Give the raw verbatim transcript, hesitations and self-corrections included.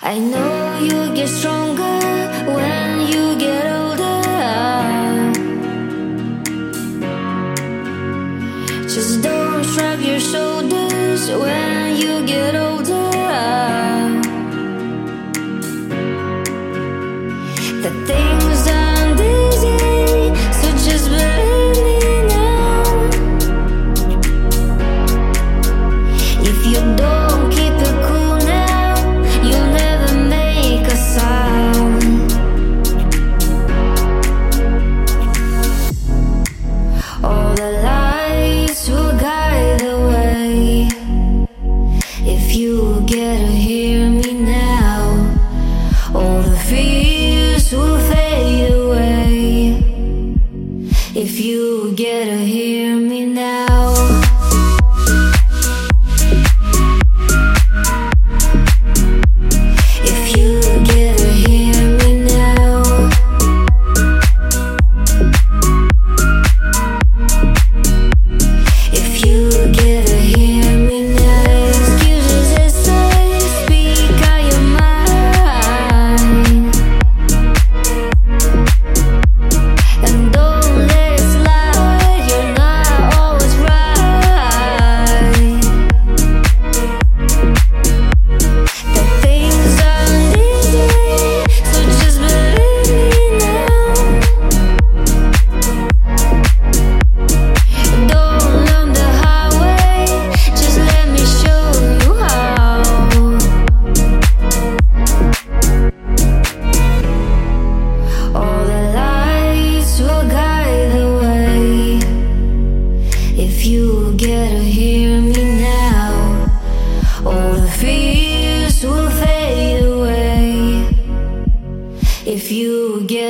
I know you get stronger when you get older. Just don't shrug your shoulders when you get older. The things aren't easy, so just believe me now. If you don't keep it cool now, you'll never make a sound. All the lights will guide the way. If you get to hear me now, all the fears will fade away. If you get to hear me now. If you get to hear me now. If you get to hear me now. Excuses aside, speak out your mind. And don't let it slide, you're not always right. The things aren't easy, so just believe me now. Don't learn the hard way, just let me show you how. All the lights will guide the way. If you get to hear me now, all the fears will fade away. If you get